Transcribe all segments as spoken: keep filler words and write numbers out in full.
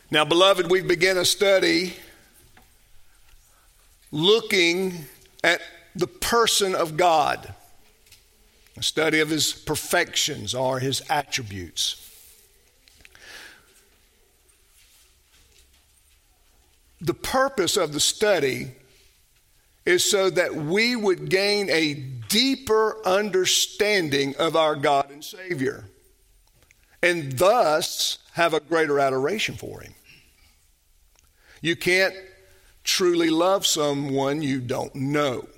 Now, beloved, we've begun a study looking at the person of God, a study of his perfections or his attributes. The purpose of the study is so that we would gain a deeper understanding of our God and Savior, and thus have a greater adoration for him. You can't truly love someone you don't know.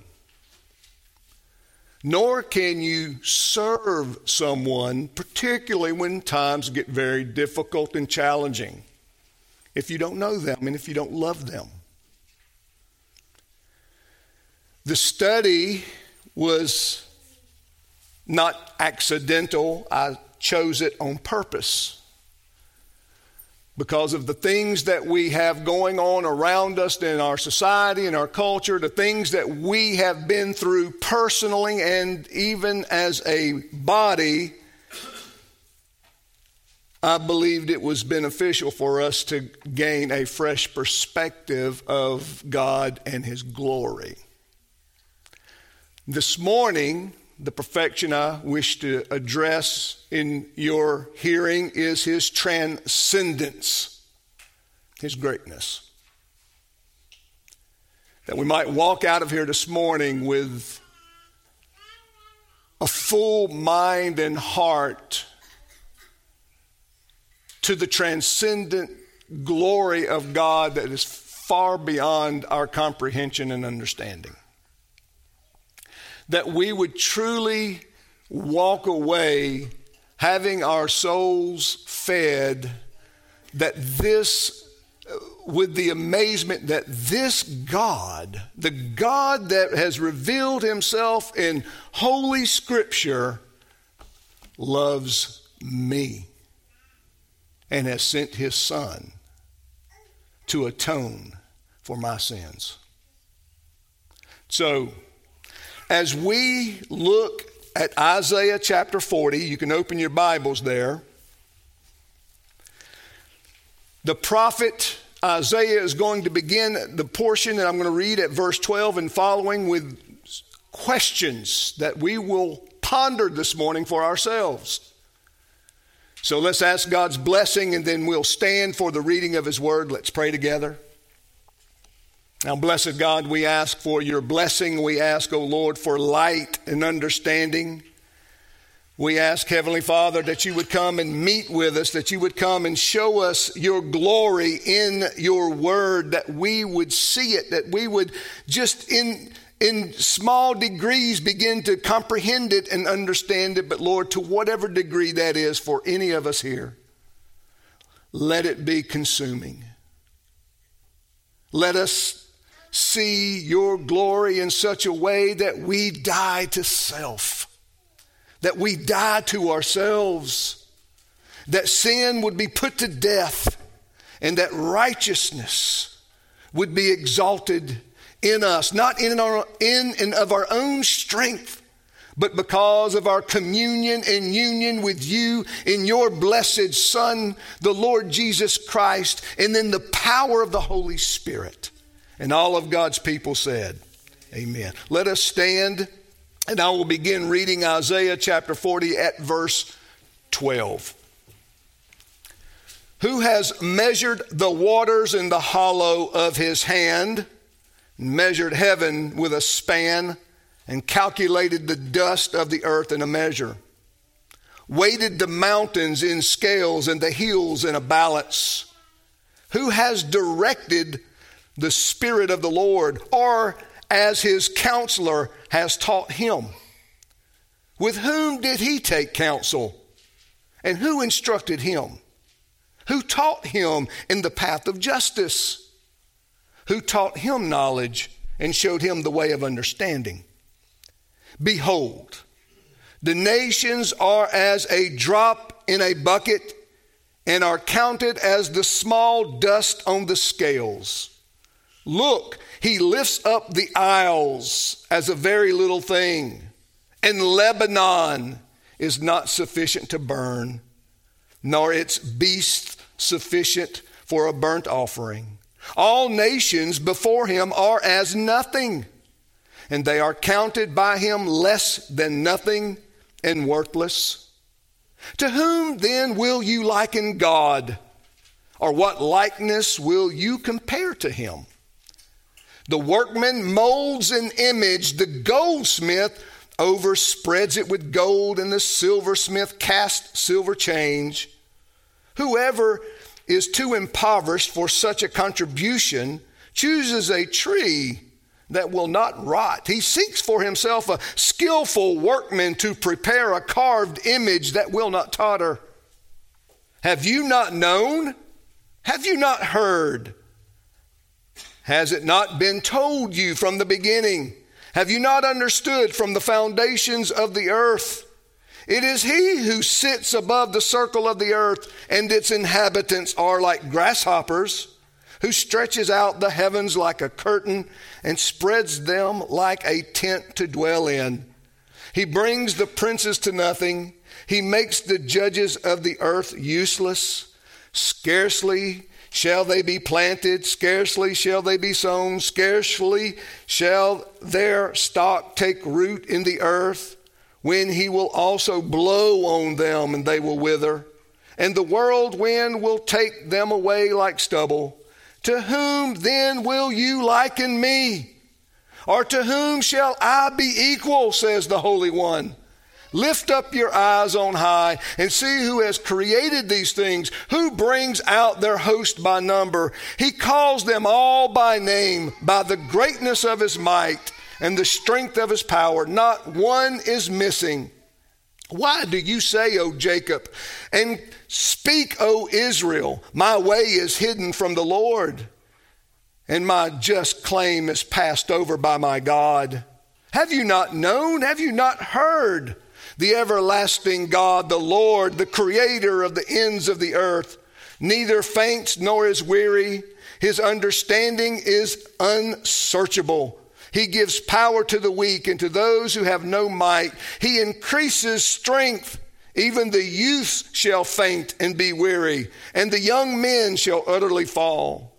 Nor can you serve someone, particularly when times get very difficult and challenging, if you don't know them and if you don't love them. The study was not accidental. I chose it on purpose because of the things that we have going on around us in our society and our culture, the things that we have been through personally and even as a body. I believed it was beneficial for us to gain a fresh perspective of God and his glory. This morning, the perfection I wish to address in your hearing is his transcendence, his greatness. That we might walk out of here this morning with a full mind and heart to the transcendent glory of God that is far beyond our comprehension and understanding. That we would truly walk away having our souls fed, that this, with the amazement that this God, the God that has revealed himself in Holy Scripture, loves me and has sent his Son to atone for my sins. So, as we look at Isaiah chapter forty, you can open your Bibles there. The prophet Isaiah is going to begin the portion that I'm going to read at verse twelve and following with questions that we will ponder this morning for ourselves. So let's ask God's blessing and then we'll stand for the reading of his word. Let's pray together. Now, blessed God, we ask for your blessing. We ask, O Lord, for light and understanding. We ask, Heavenly Father, that you would come and meet with us, that you would come and show us your glory in your word, that we would see it, that we would just in, in small degrees begin to comprehend it and understand it. But Lord, to whatever degree that is for any of us here, let it be consuming. Let us see your glory in such a way that we die to self, that we die to ourselves, that sin would be put to death, and that righteousness would be exalted in us, not in, our, in and of our own strength, but because of our communion and union with you in your blessed Son, the Lord Jesus Christ, and then the power of the Holy Spirit. And all of God's people said, amen. Let us stand, and I will begin reading Isaiah chapter forty at verse twelve. Who has measured the waters in the hollow of his hand, measured heaven with a span, and calculated the dust of the earth in a measure, weighted the mountains in scales and the hills in a balance? Who has directed the Spirit of the Lord, or as his counselor has taught him? With whom did he take counsel? And who instructed him? Who taught him in the path of justice? Who taught him knowledge and showed him the way of understanding? Behold, the nations are as a drop in a bucket and are counted as the small dust on the scales. Look, he lifts up the isles as a very little thing, and Lebanon is not sufficient to burn, nor its beasts sufficient for a burnt offering. All nations before him are as nothing, and they are counted by him less than nothing and worthless. To whom then will you liken God? Or what likeness will you compare to him? The workman molds an image, the goldsmith overspreads it with gold, and the silversmith casts silver change. Whoever is too impoverished for such a contribution chooses a tree that will not rot. He seeks for himself a skillful workman to prepare a carved image that will not totter. Have you not known? Have you not heard? Has it not been told you from the beginning? Have you not understood from the foundations of the earth? It is he who sits above the circle of the earth, and its inhabitants are like grasshoppers, who stretches out the heavens like a curtain and spreads them like a tent to dwell in. He brings the princes to nothing. He makes the judges of the earth useless. Scarcely shall they be planted, scarcely shall they be sown, scarcely shall their stock take root in the earth, when he will also blow on them and they will wither, and the whirlwind will take them away like stubble. To whom then will you liken me? Or to whom shall I be equal, says the Holy One? Lift up your eyes on high and see who has created these things, who brings out their host by number. He calls them all by name, by the greatness of his might and the strength of his power. Not one is missing. Why do you say, O Jacob, and speak, O Israel, my way is hidden from the Lord, and my just claim is passed over by my God? Have you not known? Have you not heard? The everlasting God, the Lord, the creator of the ends of the earth, neither faints nor is weary. His understanding is unsearchable. He gives power to the weak and to those who have no might. He increases strength. Even the youths shall faint and be weary, and the young men shall utterly fall.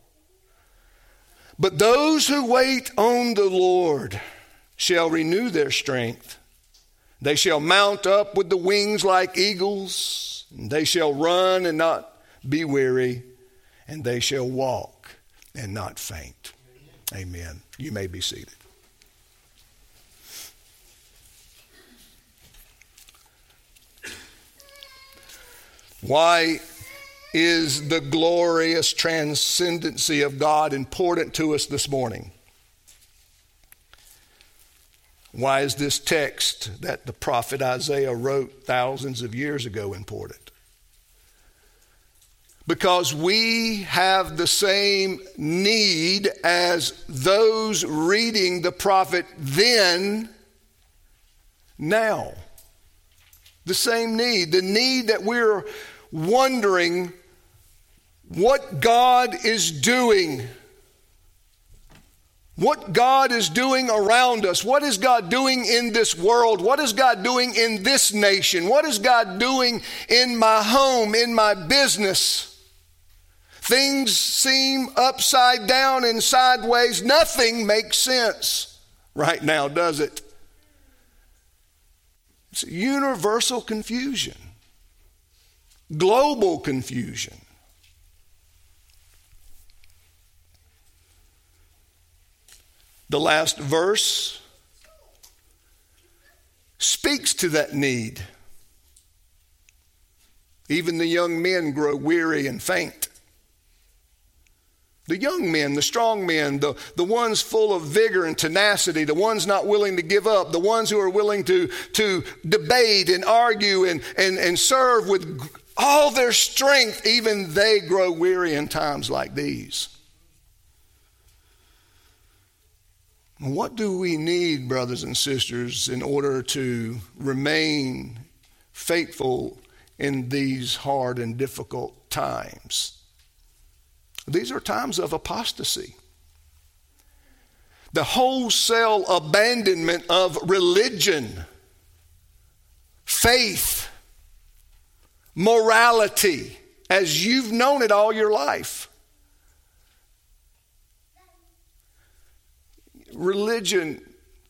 But those who wait on the Lord shall renew their strength. They shall mount up with the wings like eagles. And they shall run and not be weary, and they shall walk and not faint. Amen. You may be seated. Why is the glorious transcendency of God important to us this morning? Why is this text that the prophet Isaiah wrote thousands of years ago important? Because we have the same need as those reading the prophet then, now. The same need, the need that we're wondering what God is doing. What God is doing around us. What is God doing in this world? What is God doing in this nation? What is God doing in my home, in my business? Things seem upside down and sideways. Nothing makes sense right now, does it? It's universal confusion, global confusion. The last verse speaks to that need. Even the young men grow weary and faint. The young men, the strong men, the, the ones full of vigor and tenacity, the ones not willing to give up, the ones who are willing to, to debate and argue and, and, and serve with all their strength, even they grow weary in times like these. What do we need, brothers and sisters, in order to remain faithful in these hard and difficult times? These are times of apostasy. The wholesale abandonment of religion, faith, morality, as you've known it all your life. religion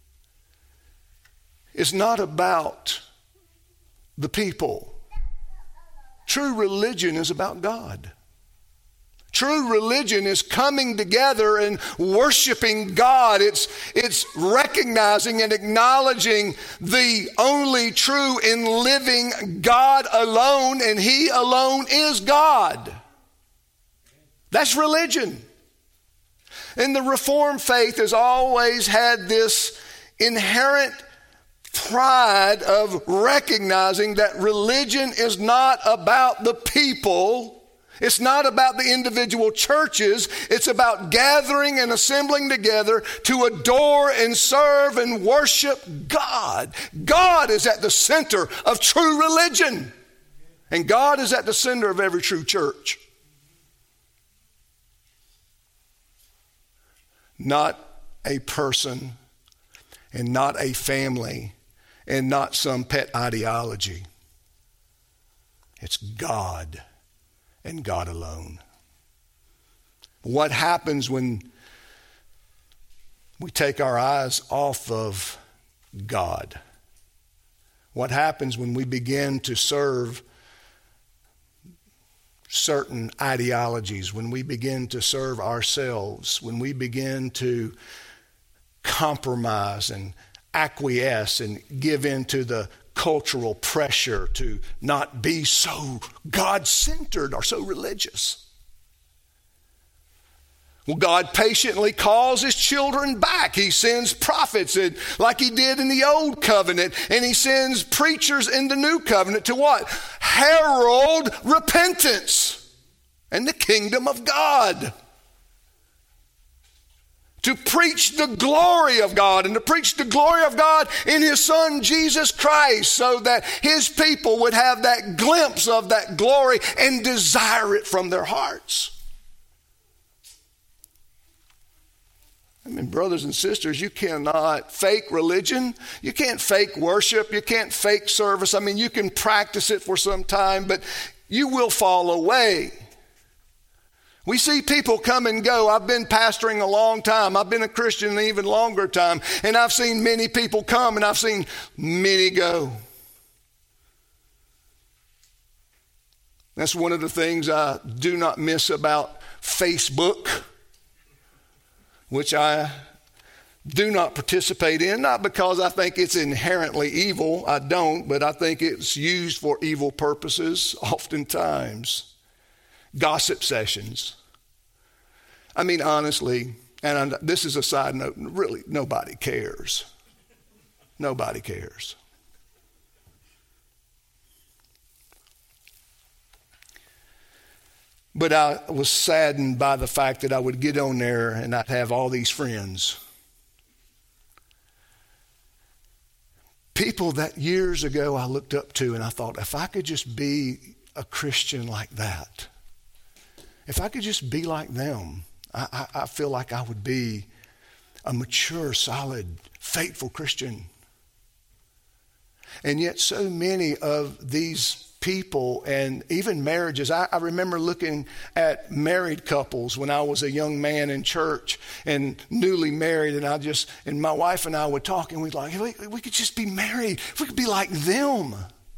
is not about the people. True religion is about God. True religion is coming together and worshiping God. It's, it's recognizing and acknowledging the only true and living God alone, and He alone is God. That's religion. And the Reformed faith has always had this inherent pride of recognizing that religion is not about the people. It's not about the individual churches. It's about gathering and assembling together to adore and serve and worship God. God is at the center of true religion. And God is at the center of every true church. Not a person and not a family and not some pet ideology. It's God and God alone. What happens when we take our eyes off of God? What happens when we begin to serve certain ideologies, when we begin to serve ourselves, when we begin to compromise and acquiesce and give in to the cultural pressure to not be so God-centered or so religious? Well, God patiently calls His children back. He sends prophets in, like He did in the Old Covenant, and He sends preachers in the New Covenant to what? Herald repentance and the kingdom of God. To preach the glory of God and to preach the glory of God in His Son Jesus Christ, so that His people would have that glimpse of that glory and desire it from their hearts. I mean, brothers and sisters, you cannot fake religion. You can't fake worship. You can't fake service. I mean, you can practice it for some time, but you will fall away. We see people come and go. I've been pastoring a long time. I've been a Christian an even longer time. And I've seen many people come and I've seen many go. That's one of the things I do not miss about Facebook, which I do not participate in, not because I think it's inherently evil. I don't, but I think it's used for evil purposes oftentimes. Gossip sessions. I mean, honestly, and I, this is a side note, really, nobody cares. Nobody cares. But I was saddened by the fact that I would get on there and I'd have all these friends. People that years ago I looked up to, and I thought, if I could just be a Christian like that, if I could just be like them, I, I, I feel like I would be a mature, solid, faithful Christian. And yet so many of these people and even marriages, I, I remember looking at married couples when I was a young man in church and newly married, and I just, and my wife and I would talk, and we'd like, we, we could just be married. If we could be like them.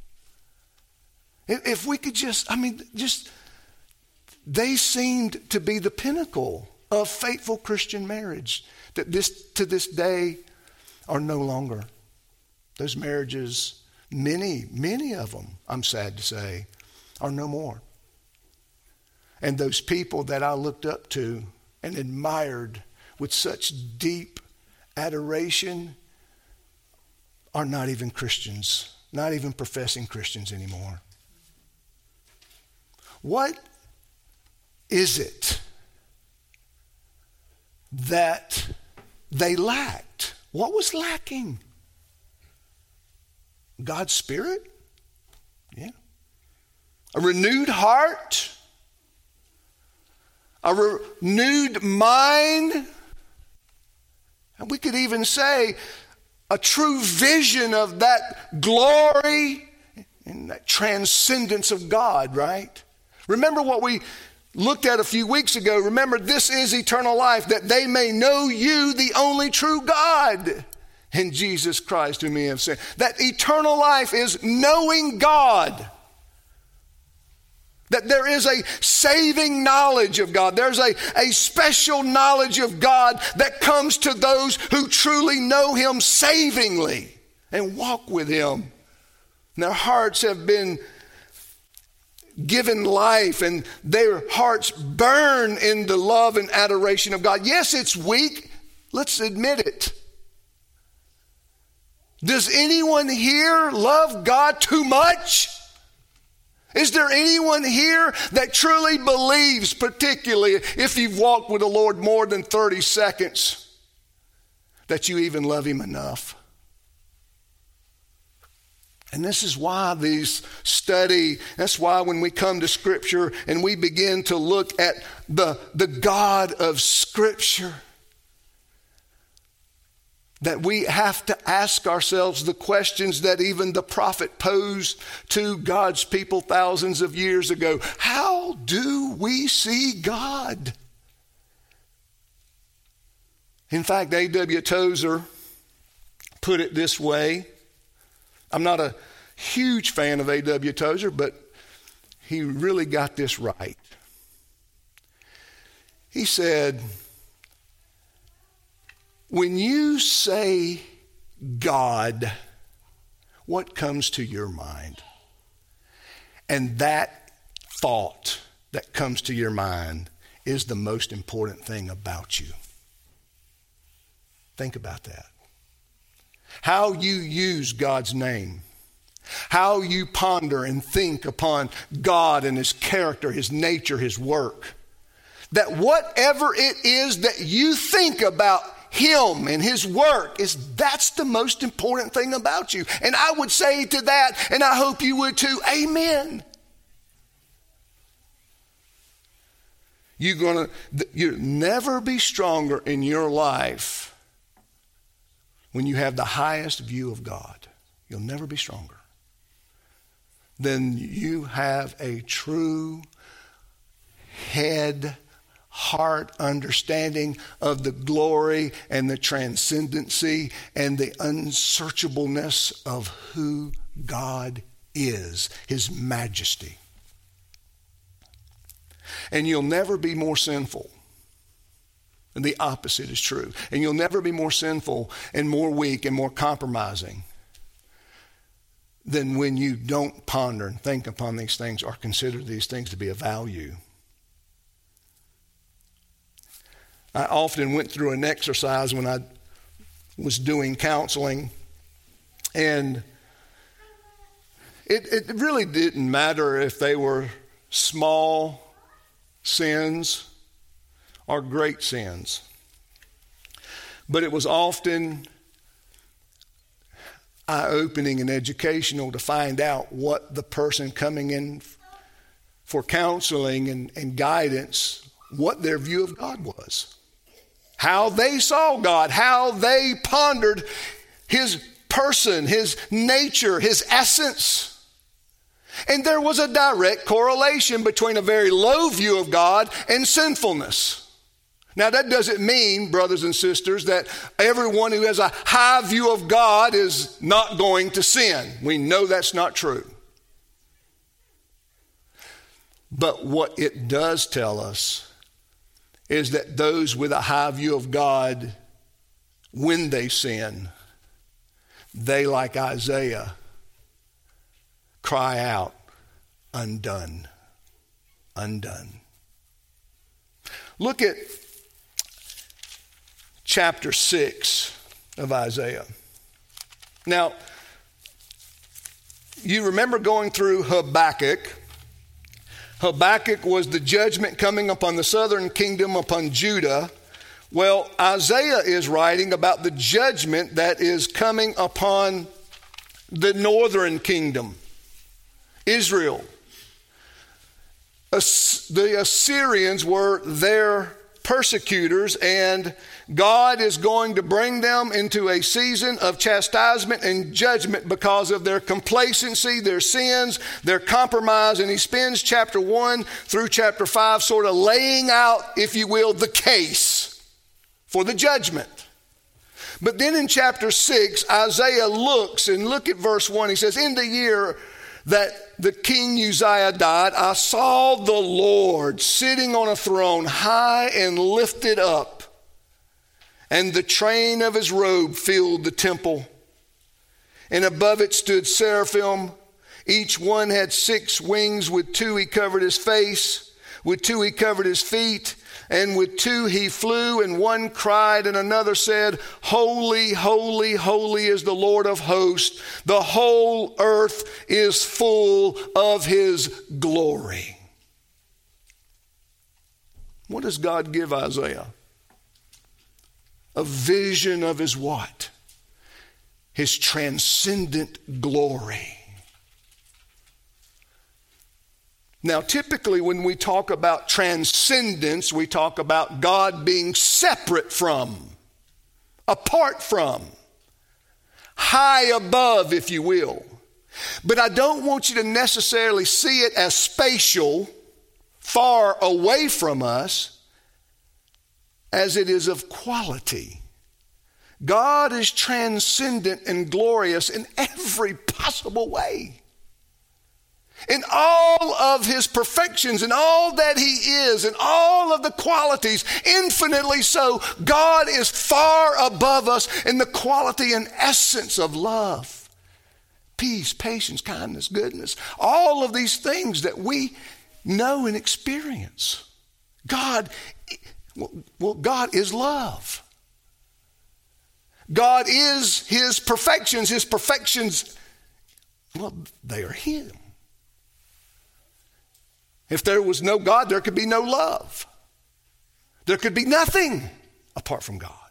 If, if we could just, I mean, just, they seemed to be the pinnacle of faithful Christian marriage that this to this day are no longer. Those marriages, many, many of them, I'm sad to say, are no more. And those people that I looked up to and admired with such deep adoration are not even Christians, not even professing Christians anymore. What is it that they lacked? What was lacking? God's Spirit? Yeah. A renewed heart? A renewed mind? And we could even say a true vision of that glory and that transcendence of God, right? Remember what we looked at a few weeks ago. Remember, this is eternal life, that they may know you, the only true God, and Jesus Christ whom ye have sent. That eternal life is knowing God. That there is a saving knowledge of God. There's a, a special knowledge of God that comes to those who truly know Him savingly and walk with Him. And their hearts have been given life and their hearts burn in the love and adoration of God. Yes, it's weak. Let's admit it. Does anyone here love God too much? Is there anyone here that truly believes, particularly if you've walked with the Lord more than thirty seconds, that you even love Him enough? And this is why these study, that's why when we come to Scripture and we begin to look at the, the God of Scripture, that we have to ask ourselves the questions that even the prophet posed to God's people thousands of years ago. How do we see God? In fact, A W Tozer put it this way. I'm not a huge fan of A W Tozer, but he really got this right. He said, when you say God, what comes to your mind? And that thought that comes to your mind is the most important thing about you. Think about that. How you use God's name, how you ponder and think upon God and His character, His nature, His work. That whatever it is that you think about Him and His work, is that's the most important thing about you. And I would say to that, and I hope you would too, amen. You're gonna, you'll never be stronger in your life when you have the highest view of God. You'll never be stronger than you have a true head, heart understanding of the glory and the transcendency and the unsearchableness of who God is, His majesty. And you'll never be more sinful. And the opposite is true. And you'll never be more sinful and more weak and more compromising than when you don't ponder and think upon these things or consider these things to be of value. I often went through an exercise when I was doing counseling, and it, it really didn't matter if they were small sins or great sins. But it was often eye-opening and educational to find out what the person coming in for counseling and, and guidance, what their view of God was. How they saw God, how they pondered His person, His nature, His essence. And there was a direct correlation between a very low view of God and sinfulness. Now, that doesn't mean, brothers and sisters, that everyone who has a high view of God is not going to sin. We know that's not true. But what it does tell us is that those with a high view of God, when they sin, they, like Isaiah, cry out, undone, undone. Look at chapter six of Isaiah. Now, you remember going through Habakkuk. Habakkuk was the judgment coming upon the southern kingdom, upon Judah. Well, Isaiah is writing about the judgment that is coming upon the northern kingdom, Israel. As- the Assyrians were their persecutors, and God is going to bring them into a season of chastisement and judgment because of their complacency, their sins, their compromise. And he spends chapter one through chapter five sort of laying out, if you will, the case for the judgment. But then in chapter six, Isaiah looks, and look at verse one. He says, in the year that the king Uzziah died, I saw the Lord sitting on a throne high and lifted up, and the train of his robe filled the temple. And above it stood seraphim. Each one had six wings. With two he covered his face, with two he covered his feet, and with two he flew, and one cried, and another said, holy, holy, holy is the Lord of hosts. The whole earth is full of his glory. What does God give Isaiah? A vision of his what? His transcendent glory. Now, typically when we talk about transcendence, we talk about God being separate from, apart from, high above, if you will. But I don't want you to necessarily see it as spatial, far away from us, as it is of quality. God is transcendent and glorious in every possible way. In all of his perfections and all that he is and all of the qualities, infinitely so, God is far above us in the quality and essence of love, peace, patience, kindness, goodness, all of these things that we know and experience. God, well, God is love. God is his perfections. His perfections, well, they are him. If there was no God, there could be no love. There could be nothing apart from God.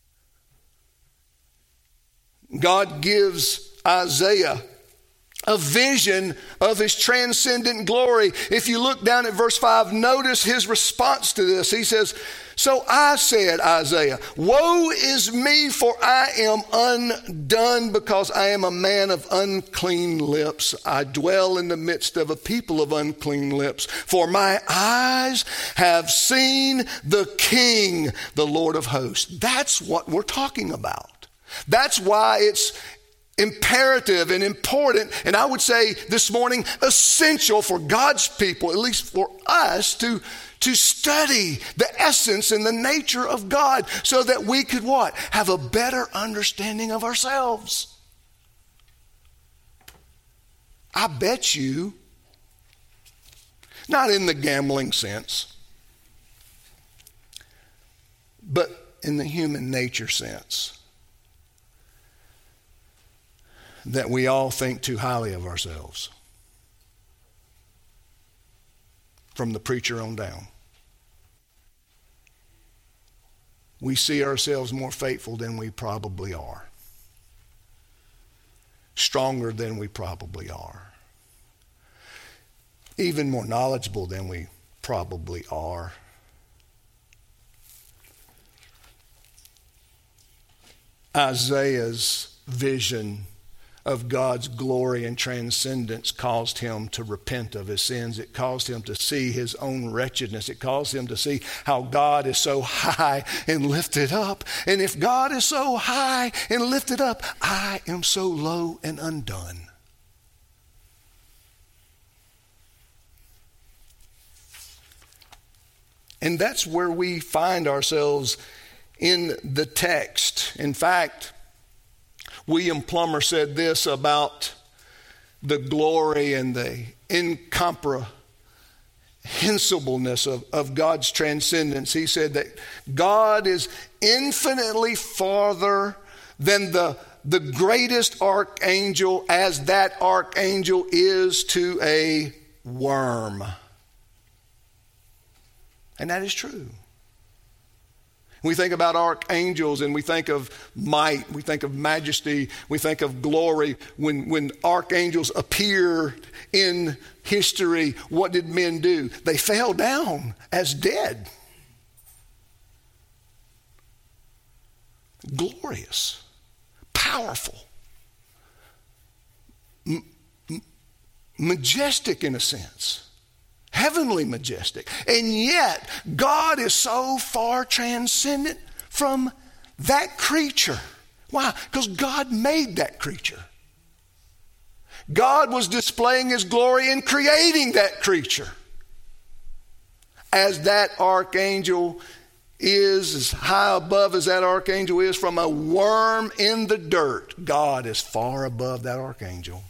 God gives Isaiah a vision of his transcendent glory. If you look down at verse five, notice his response to this. He says, so I said, Isaiah, woe is me, for I am undone, because I am a man of unclean lips. I dwell in the midst of a people of unclean lips. For my eyes have seen the King, the Lord of hosts. That's what we're talking about. That's why it's imperative and important, and I would say this morning, essential for God's people, at least for us, to, to study the essence and the nature of God so that we could what? Have a better understanding of ourselves. I bet you, not in the gambling sense, but in the human nature sense, that we all think too highly of ourselves. From the preacher on down. We see ourselves more faithful than we probably are. Stronger than we probably are. Even more knowledgeable than we probably are. Isaiah's vision of God's glory and transcendence caused him to repent of his sins. It caused him to see his own wretchedness. It caused him to see how God is so high and lifted up. And if God is so high and lifted up, I am so low and undone. And that's where we find ourselves in the text. In fact, William Plummer said this about the glory and the incomprehensibleness of, of God's transcendence. He said that God is infinitely farther than the, the greatest archangel, as that archangel is to a worm. And that is true. We think about archangels and we think of might, we think of majesty, we think of glory. When, when archangels appear in history, what did men do? They fell down as dead. glorious, powerful, m- m- majestic in a sense, heavenly majestic. And yet, God is so far transcendent from that creature. Why? Because God made that creature. God was displaying his glory in creating that creature. As that archangel is, as high above as that archangel is from a worm in the dirt, God is far above that archangel.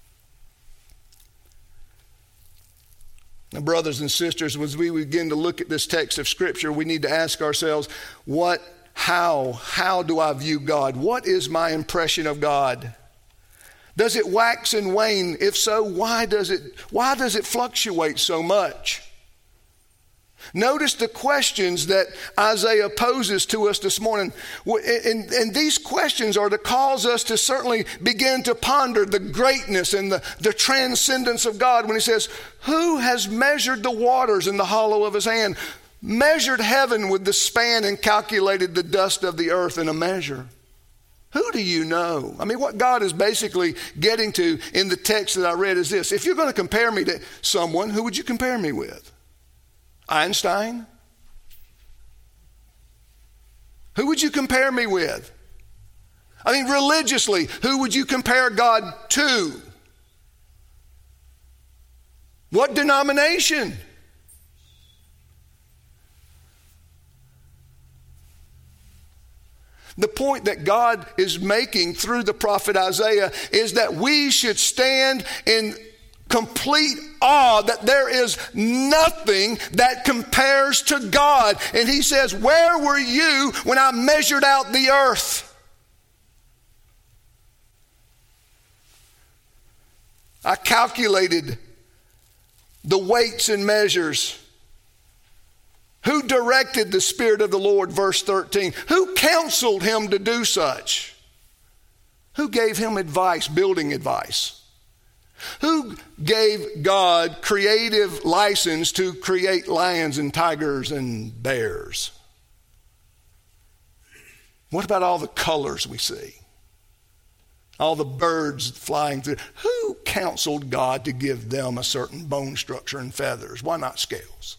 Now, brothers and sisters, as we begin to look at this text of Scripture, we need to ask ourselves, what, how, how do I view God? What is my impression of God? Does it wax and wane? If so, why does it, why does it fluctuate so much? Notice the questions that Isaiah poses to us this morning. And, and these questions are to cause us to certainly begin to ponder the greatness and the, the transcendence of God when he says, who has measured the waters in the hollow of his hand, measured heaven with the span and calculated the dust of the earth in a measure? Who do you know? I mean, what God is basically getting to in the text that I read is this. If you're going to compare me to someone, who would you compare me with? Einstein? Who would you compare me with? I mean, religiously, who would you compare God to? What denomination? The point that God is making through the prophet Isaiah is that we should stand in complete awe that there is nothing that compares to God. And he says, where were you when I measured out the earth? I calculated the weights and measures. Who directed the Spirit of the Lord? Verse thirteen. Who counseled him to do such? Who gave him advice, building advice? Who gave God creative license to create lions and tigers and bears? What about all the colors we see? All the birds flying through. Who counseled God to give them a certain bone structure and feathers? Why not scales?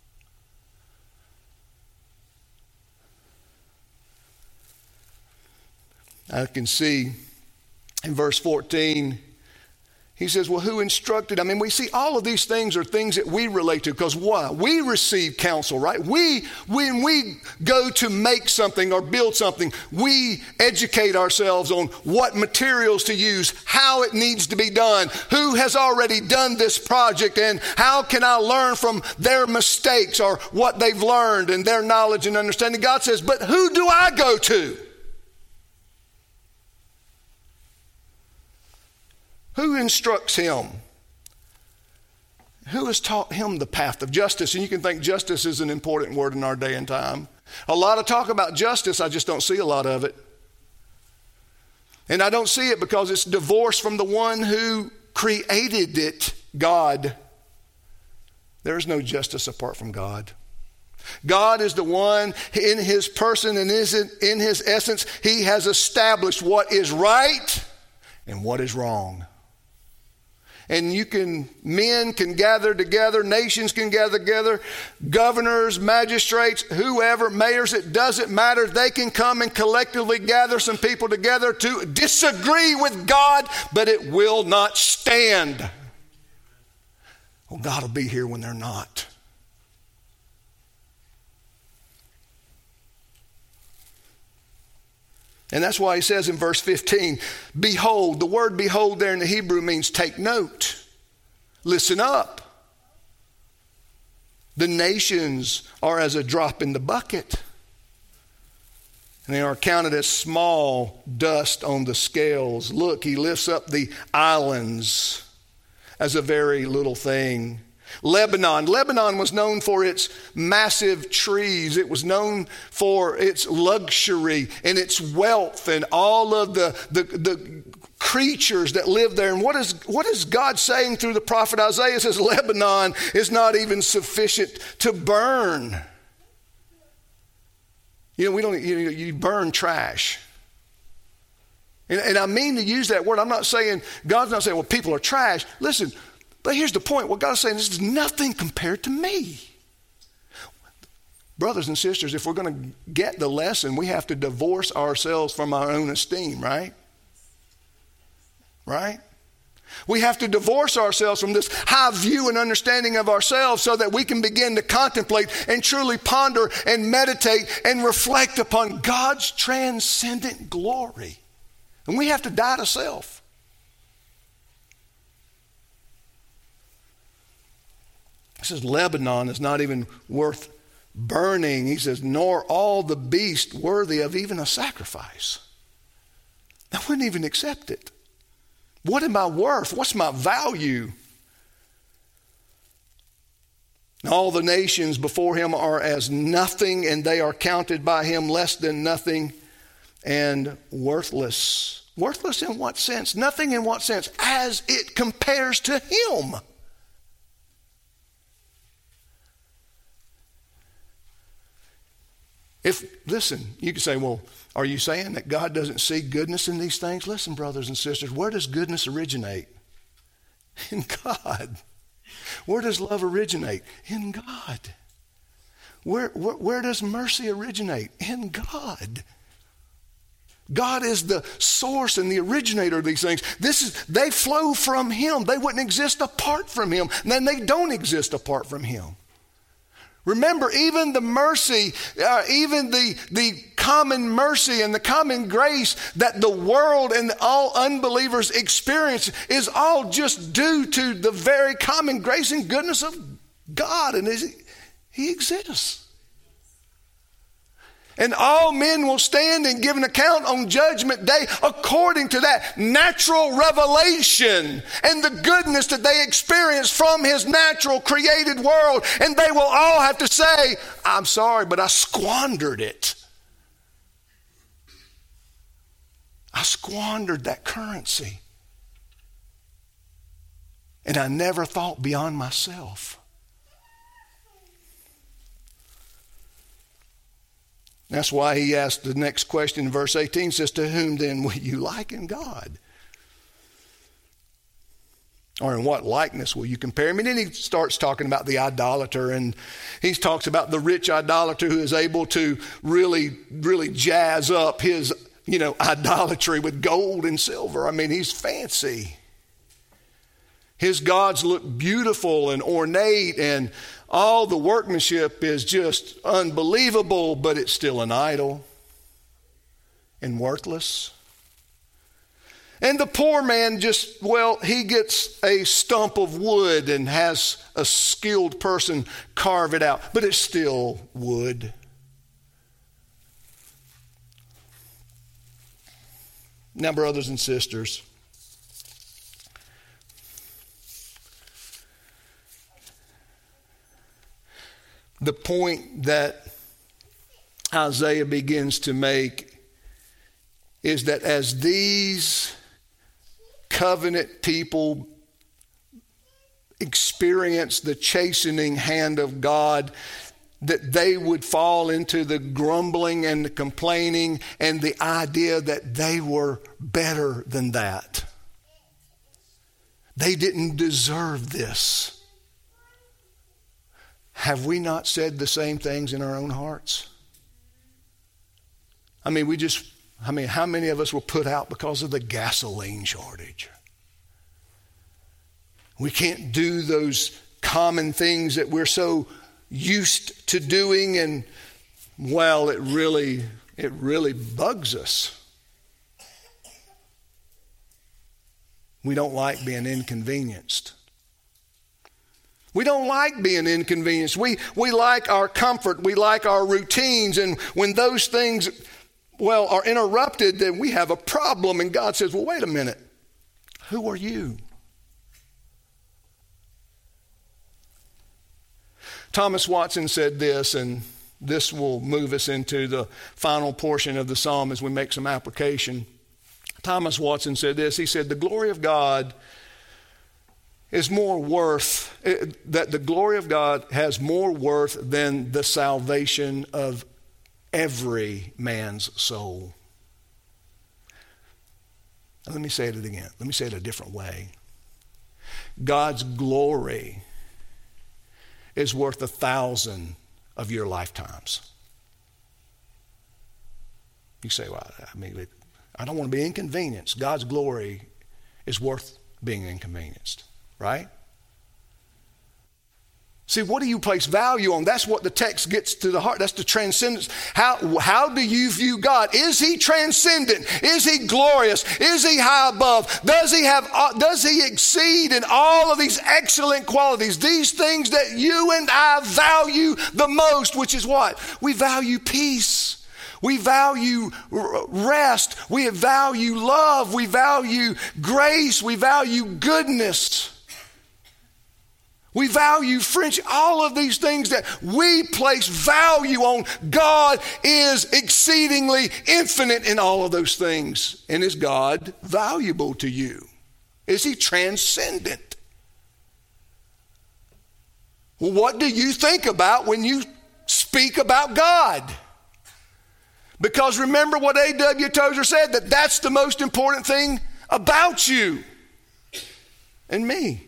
I can see in verse fourteen, he says, well, who instructed? I mean, we see all of these things are things that we relate to because why? We receive counsel, right? We, when we go to make something or build something, we educate ourselves on what materials to use, how it needs to be done, who has already done this project, and how can I learn from their mistakes or what they've learned and their knowledge and understanding. God says, but who do I go to? Who instructs him? Who has taught him the path of justice? And you can think justice is an important word in our day and time. A lot of talk about justice, I just don't see a lot of it. And I don't see it because it's divorced from the one who created it, God. There is no justice apart from God. God is the one in his person and in his essence, he has established what is right and what is wrong. And you can, men can gather together, nations can gather together, governors, magistrates, whoever, mayors, it doesn't matter. They can come and collectively gather some people together to disagree with God, but it will not stand. Well, God will be here when they're not. And that's why he says in verse fifteen, behold, the word behold there in the Hebrew means take note. Listen up. The nations are as a drop in the bucket. And they are counted as small dust on the scales. Look, he lifts up the islands as a very little thing. Lebanon. Lebanon was known for its massive trees. It was known for its luxury and its wealth and all of the, the, the creatures that live there. And what is, what is God saying through the prophet Isaiah? It says Lebanon is not even sufficient to burn. You know, we don't, you, you burn trash. And, and I mean to use that word. I'm not saying, God's not saying, well, people are trash. Listen, but here's the point. What God's saying, this is nothing compared to me. Brothers and sisters, if we're going to get the lesson, we have to divorce ourselves from our own esteem, right? Right? We have to divorce ourselves from this high view and understanding of ourselves so that we can begin to contemplate and truly ponder and meditate and reflect upon God's transcendent glory. And we have to die to self. He says Lebanon is not even worth burning. He says, nor all the beasts worthy of even a sacrifice. I wouldn't even accept it. What am I worth? What's my value? All the nations before him are as nothing, and they are counted by him less than nothing and worthless. Worthless in what sense? Nothing in what sense? As it compares to him. If, listen, you can say, well, are you saying that God doesn't see goodness in these things? Listen, brothers and sisters, where does goodness originate? In God. Where does love originate? In God. Where, where, where does mercy originate? In God. God is the source and the originator of these things. This is, they flow from him. They wouldn't exist apart from him. And then they don't exist apart from him. Remember, even the mercy, uh, even the, the common mercy and the common grace that the world and all unbelievers experience is all just due to the very common grace and goodness of God. And he exists. And all men will stand and give an account on judgment day according to that natural revelation and the goodness that they experience from his natural created world. And they will all have to say, I'm sorry, but I squandered it. I squandered that currency. And I never thought beyond myself. That's why he asked the next question in verse eighteen, says, to whom then will you liken God? Or in what likeness will you compare him? And then he starts talking about the idolater, and he talks about the rich idolater who is able to really, really jazz up his, you know, idolatry with gold and silver. I mean, he's fancy. His gods look beautiful and ornate, and all the workmanship is just unbelievable, but it's still an idol and worthless. And the poor man just, well, he gets a stump of wood and has a skilled person carve it out, but it's still wood. Now, brothers and sisters, the point that Isaiah begins to make is that as these covenant people experience the chastening hand of God, that they would fall into the grumbling and the complaining and the idea that they were better than that. They didn't deserve this. Have we not said the same things in our own hearts? I mean, we just, I mean, how many of us were put out because of the gasoline shortage? We can't do those common things that we're so used to doing, and well, it really, it really bugs us. We don't like being inconvenienced. We don't like being inconvenienced. We, we like our comfort. We like our routines. And when those things, well, are interrupted, then we have a problem. And God says, well, wait a minute. Who are you? Thomas Watson said this, and this will move us into the final portion of the psalm as we make some application. Thomas Watson said this. He said, the glory of God is more worth, that the glory of God has more worth than the salvation of every man's soul. Now, let me say it again. Let me say it a different way. God's glory is worth a thousand of your lifetimes. You say, well, I mean, I don't want to be inconvenienced. God's glory is worth being inconvenienced, right? See, what do you place value on? That's what the text gets to the heart. That's the transcendence. How, how do you view God? Is he transcendent? Is he glorious? Is he high above? Does he have, does he exceed in all of these excellent qualities? These things that you and I value the most, which is what? We value peace. We value rest. We value love. We value grace. We value goodness. We value friendship. All of these things that we place value on. God is exceedingly infinite in all of those things. And is God valuable to you? Is he transcendent? Well, what do you think about when you speak about God? Because remember what A W Tozer said, that that's the most important thing about you and me.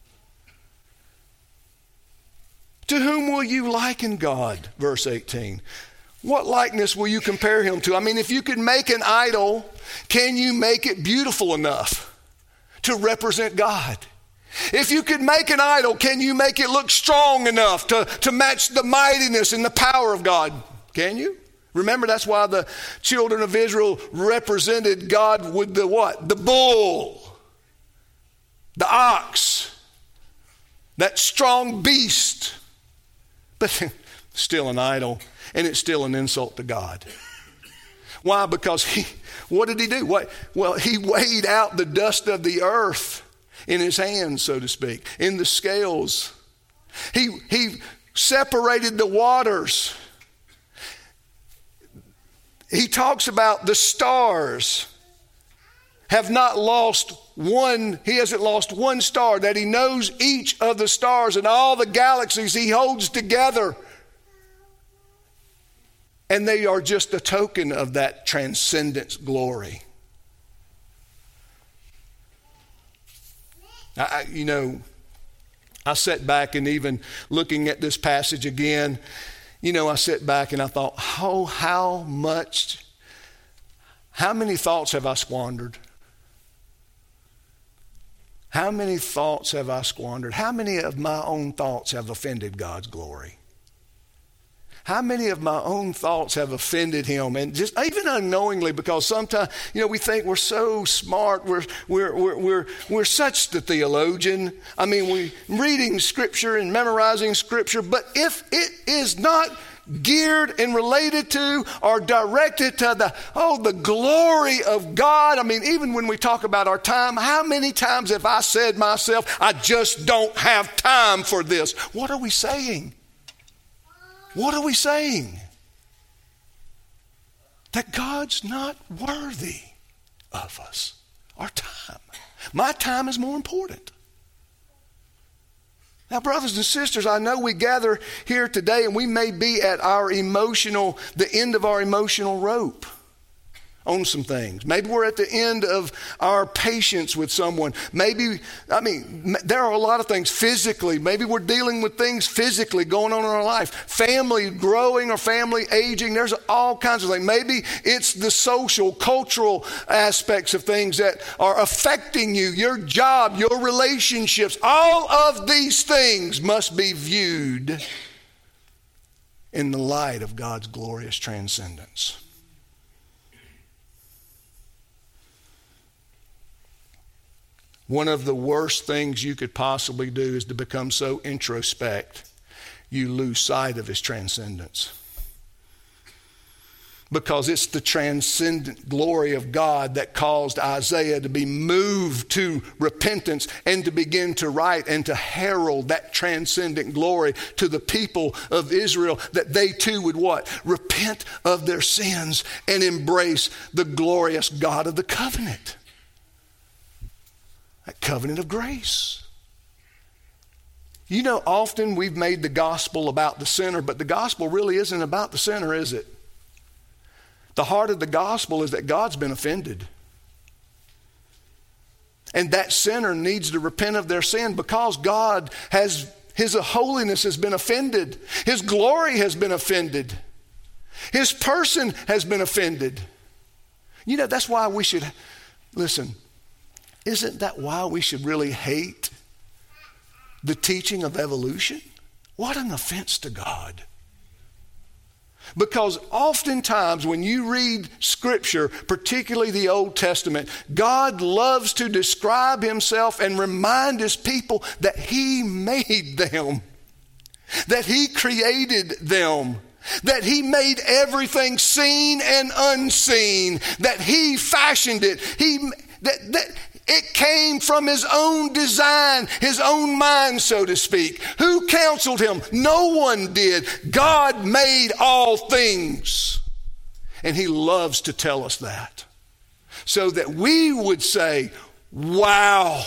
To whom will you liken God? Verse eighteen. What likeness will you compare him to? I mean, if you could make an idol, can you make it beautiful enough to represent God? If you could make an idol, can you make it look strong enough to, to match the mightiness and the power of God? Can you? Remember, that's why the children of Israel represented God with the what? The bull, the ox, that strong beast. But still an idol, and it's still an insult to God. Why? Because he, what did he do? What? Well, he weighed out the dust of the earth in his hands, so to speak, in the scales. He, he separated the waters. He talks about the stars have not lost one, he hasn't lost one star, that he knows each of the stars and all the galaxies he holds together. And they are just a token of that transcendent glory. I, you know, I sat back and even looking at this passage again, you know, I sat back and I thought, oh, how much, how many thoughts have I squandered? How many thoughts have I squandered? How many of my own thoughts have offended God's glory? How many of my own thoughts have offended him? And just even unknowingly, because sometimes, you know, we think we're so smart. We're, we're, we're, we're, we're such the theologian. I mean, we reading scripture and memorizing scripture. But if it is not geared and related to or directed to the, oh, the glory of God. I mean, even when we talk about our time, how many times have I said myself, I just don't have time for this? What are we saying? What are we saying? That God's not worthy of us, our time. My time is more important. Now, brothers and sisters, I know we gather here today and we may be at our emotional, the end of our emotional rope on some things. Maybe we're at the end of our patience with someone. Maybe, I mean, there are a lot of things physically. Maybe we're dealing with things physically going on in our life. Family growing or family aging. There's all kinds of things. Maybe it's the social, cultural aspects of things that are affecting you, your job, your relationships. All of these things must be viewed in the light of God's glorious transcendence. One of the worst things you could possibly do is to become so introspect you lose sight of his transcendence. Because it's the transcendent glory of God that caused Isaiah to be moved to repentance and to begin to write and to herald that transcendent glory to the people of Israel, that they too would what? Repent of their sins and embrace the glorious God of the covenant. That covenant of grace. You know, often we've made the gospel about the sinner, but the gospel really isn't about the sinner, is it? The heart of the gospel is that God's been offended. And that sinner needs to repent of their sin because God has, his holiness has been offended. His glory has been offended. His person has been offended. You know, that's why we should, listen, isn't that why we should really hate the teaching of evolution? What an offense to God. Because oftentimes when you read Scripture, particularly the Old Testament, God loves to describe himself and remind his people that he made them, that he created them, that he made everything seen and unseen, that he fashioned it. He that, that it came from his own design, his own mind, so to speak. Who counseled him? No one did. God made all things. And he loves to tell us that. So that we would say, wow,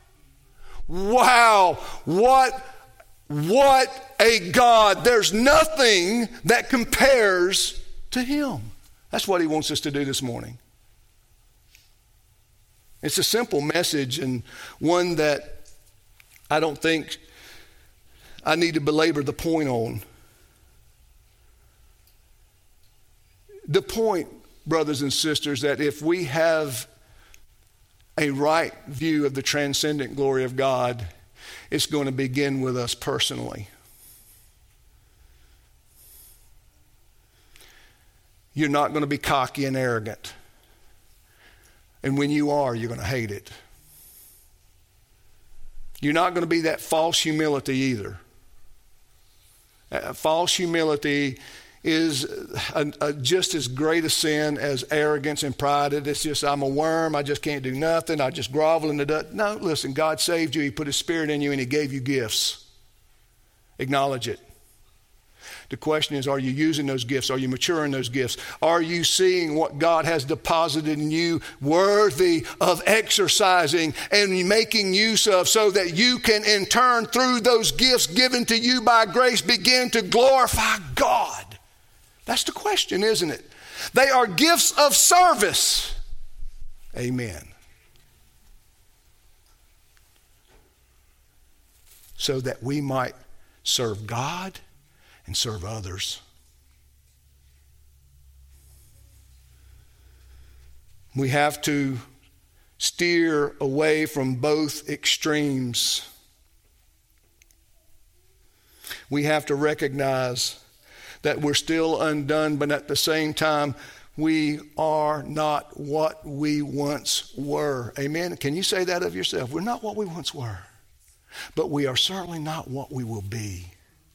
wow, what, what a God. There's nothing that compares to him. That's what he wants us to do this morning. It's a simple message and one that I don't think I need to belabor the point on. The point, brothers and sisters, that if we have a right view of the transcendent glory of God, it's going to begin with us personally. You're not going to be cocky and arrogant. And when you are, you're going to hate it. You're not going to be that false humility either. Uh, false humility is a, a, just as great a sin as arrogance and pride. It's just, I'm a worm, I just can't do nothing, I just grovel in the dust. No, listen, God saved you, he put his spirit in you, and he gave you gifts. Acknowledge it. The question is, are you using those gifts? Are you maturing those gifts? Are you seeing what God has deposited in you worthy of exercising and making use of so that you can in turn, through those gifts given to you by grace, begin to glorify God? That's the question, isn't it? They are gifts of service. Amen. So that we might serve God and serve others. We have to steer away from both extremes. We have to recognize that we're still undone, but at the same time, we are not what we once were. Amen? Can you say that of yourself? We're not what we once were, but we are certainly not what we will be.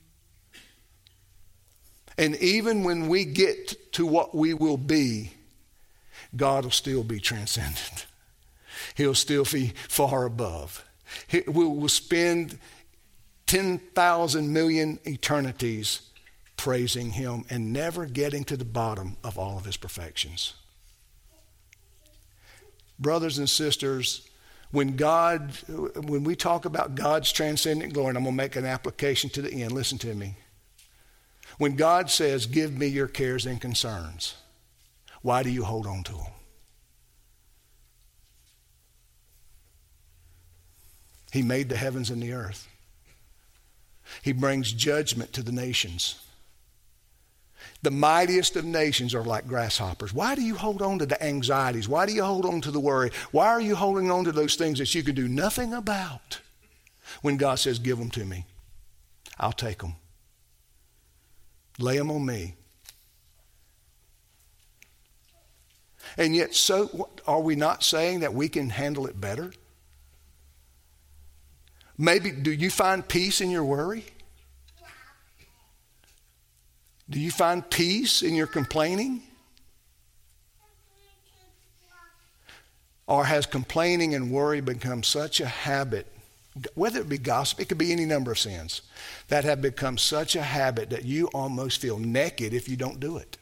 And even when we get to what we will be, God will still be transcendent. He'll still be far above. He, we will spend ten thousand million eternities praising him and never getting to the bottom of all of his perfections. Brothers and sisters, when God, when we talk about God's transcendent glory, and I'm going to make an application to the end, listen to me. When God says, give me your cares and concerns, why do you hold on to them? He made the heavens and the earth. He brings judgment to the nations. The mightiest of nations are like grasshoppers. Why do you hold on to the anxieties? Why do you hold on to the worry? Why are you holding on to those things that you can do nothing about? When God says, give them to me, I'll take them. Lay them on me. And yet, so are we not saying that we can handle it better? Maybe, do you find peace in your worry? Do you find peace in your complaining? Or has complaining and worry become such a habit, whether it be gossip, it could be any number of sins, that have become such a habit that you almost feel naked if you don't do it?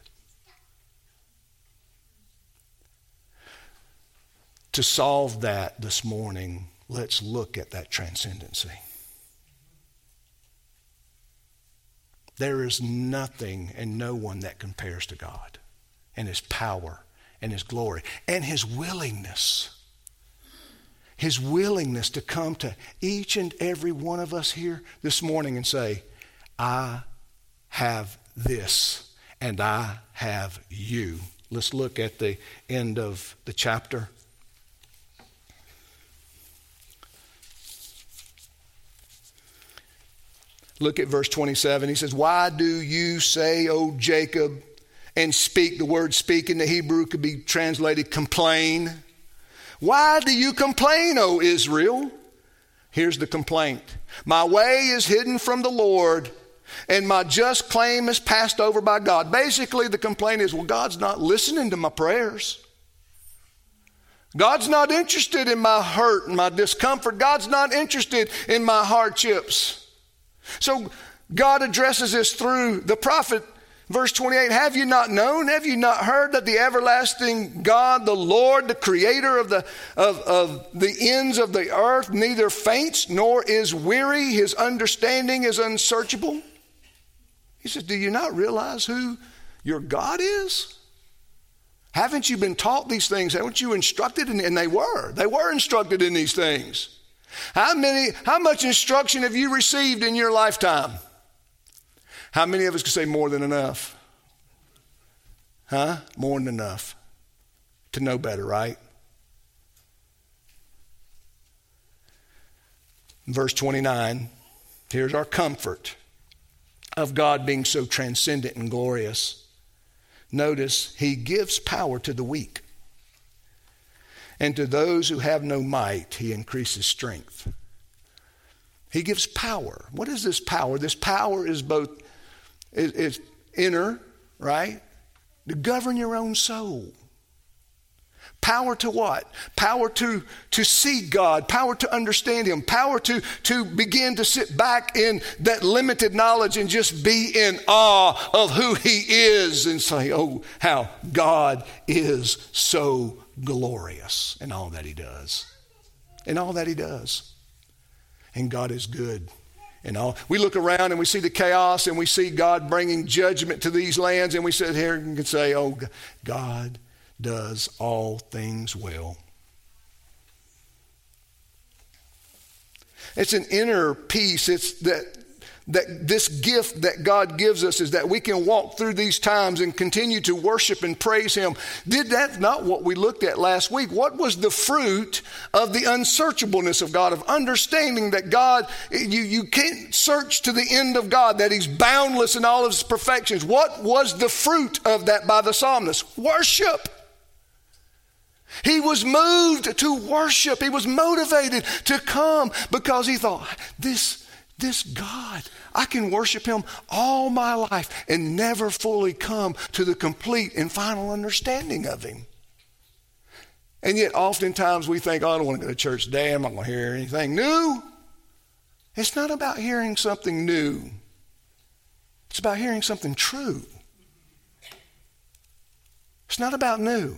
To solve that this morning, let's look at that transcendency. There is nothing and no one that compares to God. and his power and his glory and his willingness. His willingness to come to each and every one of us here this morning and say, I have this and I have you. Let's look at the end of the chapter. Look at verse twenty-seven. He says, why do you say, O Jacob, and speak? The word speak in the Hebrew could be translated complain. Why do you complain, O Israel? Here's the complaint. My way is hidden from the Lord, and my just claim is passed over by God. Basically, the complaint is, well, God's not listening to my prayers. God's not interested in my hurt and my discomfort. God's not interested in my hardships. So God addresses this through the prophet. Verse twenty-eight, have you not known, have you not heard that the everlasting God, the Lord, the creator of the, of, of the ends of the earth, neither faints nor is weary. His understanding is unsearchable. He says, do you not realize who your God is? Haven't you been taught these things? Haven't you instructed? In, and they were. They were instructed in these things. How many, how much instruction have you received in your lifetime? How many of us can say more than enough? Huh? More than enough to know better, right? Verse twenty-nine, here's our comfort of God being so transcendent and glorious. Notice, he gives power to the weak. And to those who have no might, he increases strength. He gives power. What is this power? This power is both is, is inner, right? To govern your own soul. Power to what? Power to, to see God. Power to understand him. Power to, to begin to sit back in that limited knowledge and just be in awe of who he is and say, oh, how God is so glorious in all that he does. In all that he does. And God is good. And all we look around and we see the chaos and we see God bringing judgment to these lands, and we sit here and can say, oh, God does all things well. It's an inner peace. It's that that this gift that God gives us is that we can walk through these times and continue to worship and praise him. Did that not what we looked at last week? What was the fruit of the unsearchableness of God, of understanding that God, you, you can't search to the end of God, that he's boundless in all of his perfections. What was the fruit of that by the psalmist? Worship. He was moved to worship. He was motivated to come because he thought, this This God, I can worship him all my life and never fully come to the complete and final understanding of him. And yet oftentimes we think, oh, I don't want to go to church today. I'm not going to hear anything new. It's not about hearing something new. It's about hearing something true. It's not about new.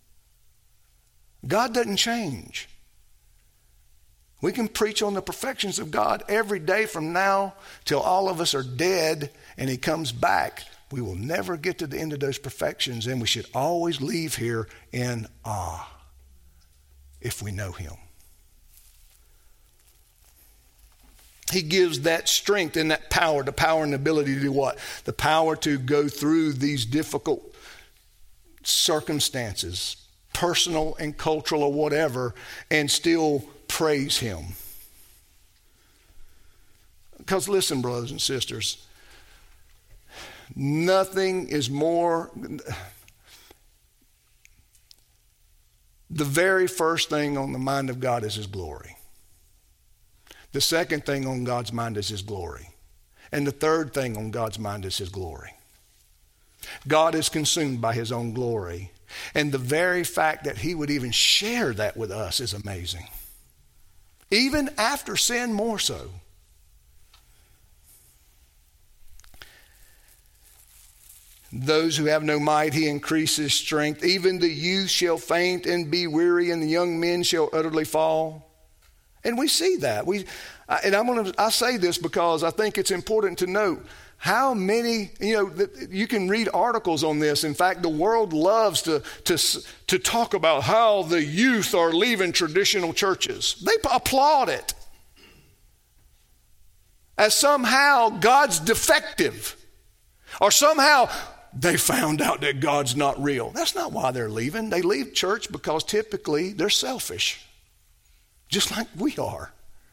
God doesn't change. We can preach on the perfections of God every day from now till all of us are dead and he comes back. We will never get to the end of those perfections, and we should always leave here in awe if we know him. He gives that strength and that power, the power and the ability to do what? The power to go through these difficult circumstances, personal and cultural or whatever, and still praise him. Because listen, brothers and sisters, nothing is more, the very first thing on the mind of God is his glory. The second thing on God's mind is his glory. And the third thing on God's mind is his glory. God is consumed by his own glory. And the very fact that he would even share that with us is amazing. Even after sin, more so. Those who have no might, he increases strength. Even the youth shall faint and be weary, and the young men shall utterly fall. And we see that. We, and I'm gonna, I say this because I think it's important to note how many, you know, you can read articles on this. In fact, the world loves to, to, to talk about how the youth are leaving traditional churches. They applaud it as somehow God's defective, or somehow they found out that God's not real. That's not why they're leaving. They leave church because typically they're selfish, just like we are.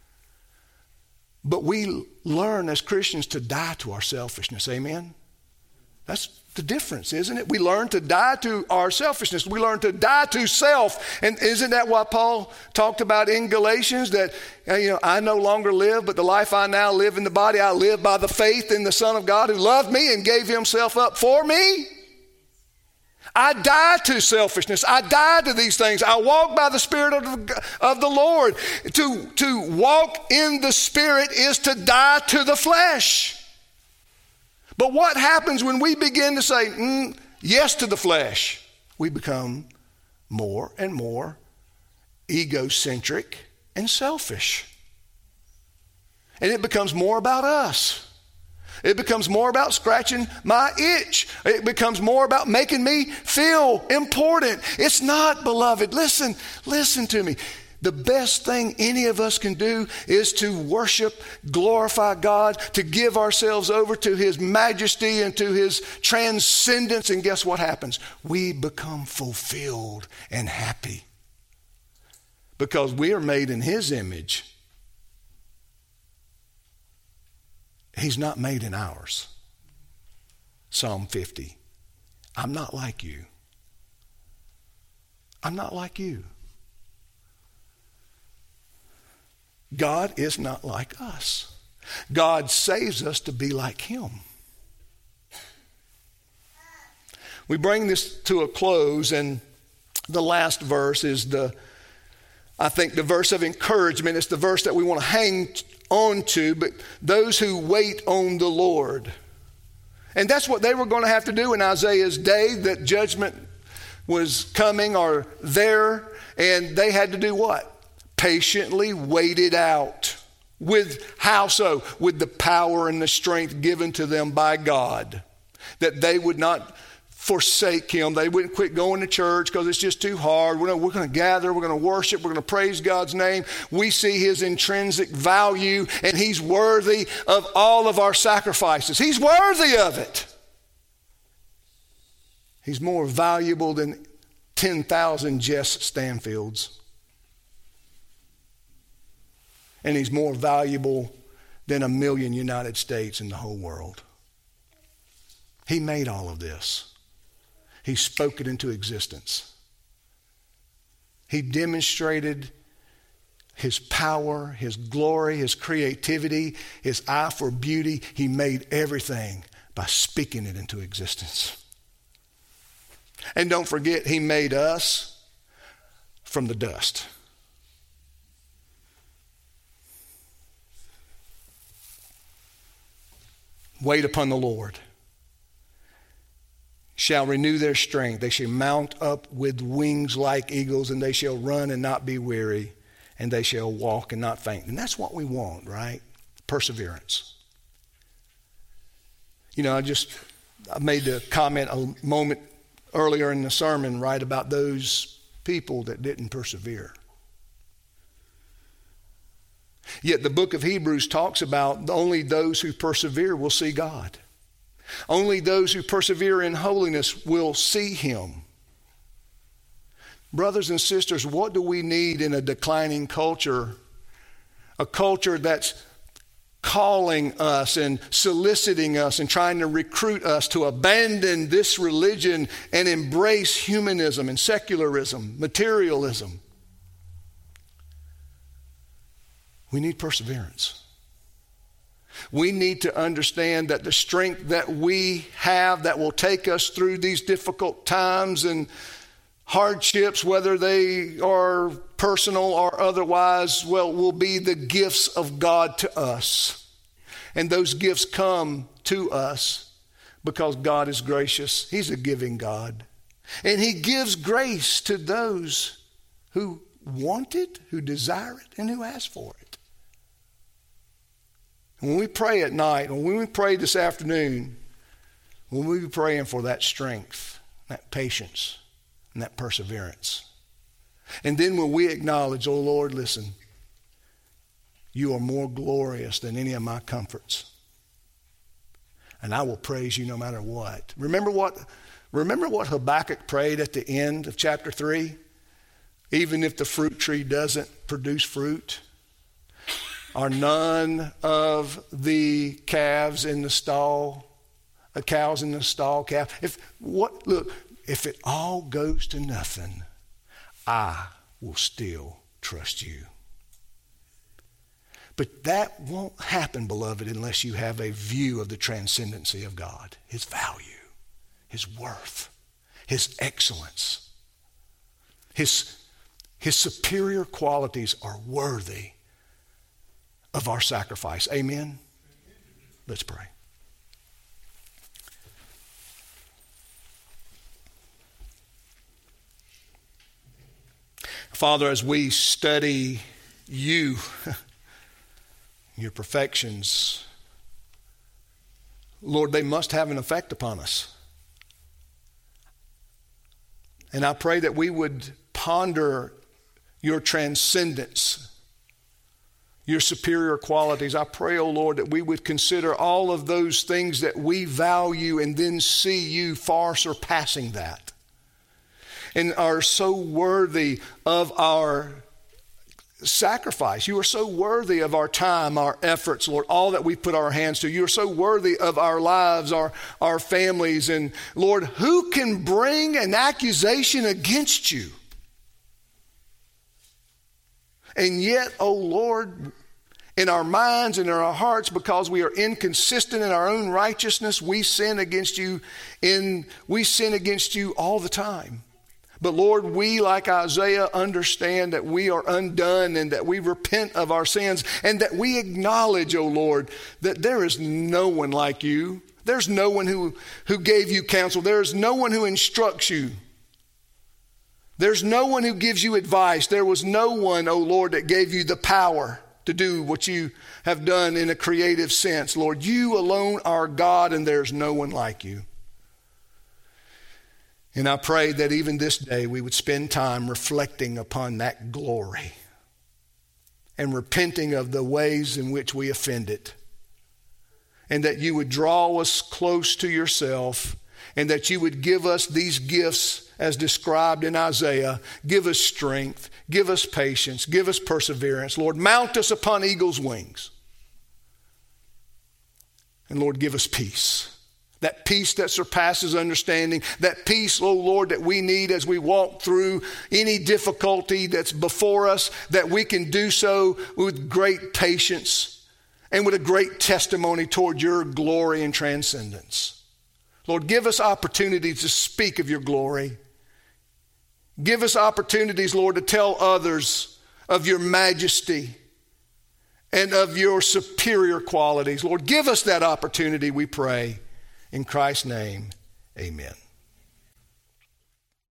But we learn as Christians to die to our selfishness. Amen? That's the difference, isn't it? We learn to die to our selfishness. We learn to die to self. And isn't that what Paul talked about in Galatians? That, you know, I no longer live, but the life I now live in the body, I live by the faith in the Son of God who loved me and gave himself up for me. I die to selfishness. I die to these things. I walk by the Spirit of the, of the Lord. To, to walk in the Spirit is to die to the flesh. But what happens when we begin to say mm, yes to the flesh? We become more and more egocentric and selfish. And it becomes more about us. It becomes more about scratching my itch. It becomes more about making me feel important. It's not, beloved. Listen, listen to me. The best thing any of us can do is to worship, glorify God, to give ourselves over to his majesty and to his transcendence. And guess what happens? We become fulfilled and happy because we are made in his image. He's not made in ours. Psalm fifty. I'm not like you. I'm not like you. God is not like us. God saves us to be like him. We bring this to a close, and the last verse is the, I think, the verse of encouragement. It's the verse that we want to hang on to, but those who wait on the Lord. And that's what they were going to have to do in Isaiah's day, that judgment was coming or there, and they had to do what? Patiently wait it out. With how so? With the power and the strength given to them by God. That they would not forsake him. They wouldn't quit going to church because it's just too hard. We're going to gather, we're going to worship, we're going to praise God's name. We see his intrinsic value, and he's worthy of all of our sacrifices. He's worthy of it. He's more valuable than ten thousand Jess Stanfields. And he's more valuable than a million United States in the whole world. He made all of this. He spoke it into existence. He demonstrated his power, his glory, his creativity, his eye for beauty. He made everything by speaking it into existence. And don't forget, he made us from the dust. Wait upon the Lord. Shall renew their strength. They shall mount up with wings like eagles, and they shall run and not be weary, and they shall walk and not faint. And that's what we want, right? Perseverance. You know, I just I made a comment a moment earlier in the sermon, right, about those people that didn't persevere. Yet the book of Hebrews talks about only those who persevere will see God. Only those who persevere in holiness will see him. Brothers and sisters, what do we need in a declining culture? A culture that's calling us and soliciting us and trying to recruit us to abandon this religion and embrace humanism and secularism, materialism. We need perseverance. We need to understand that the strength that we have that will take us through these difficult times and hardships, whether they are personal or otherwise, well, will be the gifts of God to us. And those gifts come to us because God is gracious. He's a giving God. And he gives grace to those who want it, who desire it, and who ask for it. When we pray at night, when we pray this afternoon, when we be praying for that strength, that patience, and that perseverance. And then when we acknowledge, oh Lord, listen, you are more glorious than any of my comforts. And I will praise you no matter what. Remember what, remember what Habakkuk prayed at the end of chapter three? Even if the fruit tree doesn't produce fruit, are none of the calves in the stall, the cows in the stall calf. If what look, if it all goes to nothing, I will still trust you. But that won't happen, beloved, unless you have a view of the transcendency of God, his value, his worth, his excellence. His, his superior qualities are worthy of our sacrifice. Amen? Let's pray. Father, as we study you, your perfections, Lord, they must have an effect upon us. And I pray that we would ponder your transcendence, your superior qualities. I pray, oh Lord, that we would consider all of those things that we value and then see you far surpassing that, and are so worthy of our sacrifice. You are so worthy of our time, our efforts, Lord, all that we put our hands to. You are so worthy of our lives, our, our families. And Lord, who can bring an accusation against you? And yet, oh Lord, in our minds and in our hearts, because we are inconsistent in our own righteousness, we sin against you in we sin against you all the time. But Lord, we, like Isaiah, understand that we are undone and that we repent of our sins and that we acknowledge, oh Lord, that there is no one like you. There's no one who, who gave you counsel. There is no one who instructs you. There's no one who gives you advice. There was no one, oh Lord, that gave you the power to do what you have done in a creative sense. Lord, you alone are God, and there's no one like you. And I pray that even this day we would spend time reflecting upon that glory and repenting of the ways in which we offended. And that you would draw us close to yourself, and that you would give us these gifts as described in Isaiah. Give us strength, give us patience, give us perseverance. Lord, mount us upon eagle's wings. And Lord, give us peace. That peace that surpasses understanding. That peace, oh Lord, that we need as we walk through any difficulty that's before us, that we can do so with great patience and with a great testimony toward your glory and transcendence. Lord, give us opportunities to speak of your glory. Give us opportunities, Lord, to tell others of your majesty and of your superior qualities. Lord, give us that opportunity, we pray. In Christ's name, amen.